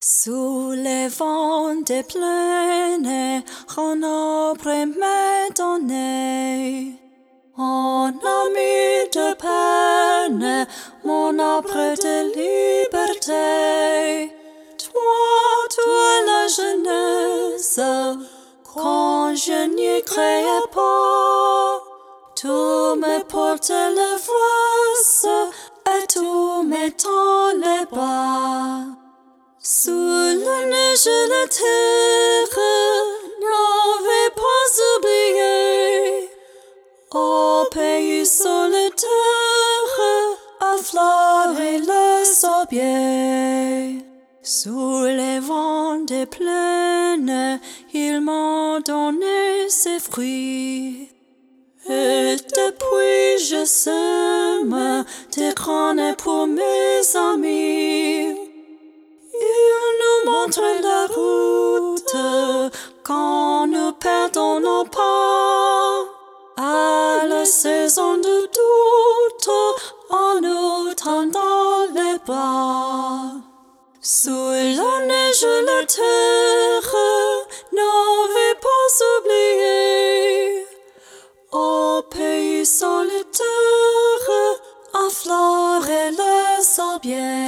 Sous les vents des plaines, un arbre m'est donné. En ami de peine, mon arbre de liberté. Toi, tu es la jeunesse, quand je n'y croyais pas. Tu me portes le voice et tu m'étends les bas. Sous la neige et la terre, n'avais pas oublié. Au pays solitaire, à fleurs et le sorbier. Sous les vents des plaines, il m'a donné ses fruits. Et depuis je sème des graines pour mes amis. Il nous montre la route quand nous perdons nos pas. À la saison de doute, en nous tendant les bras. Sous la neige et la terre, n'avais pas oublié. Au pays solitaire, à fleurs et le sorbier.